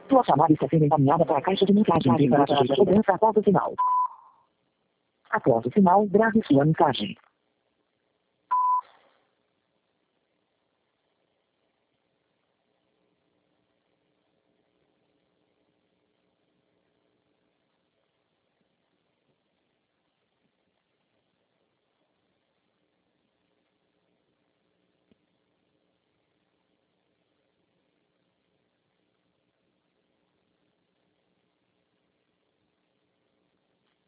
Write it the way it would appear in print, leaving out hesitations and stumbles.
Sua chamada está sendo encaminhada para a caixa de mensagem para a cobrança após o sinal. Após o sinal, grave sua mensagem.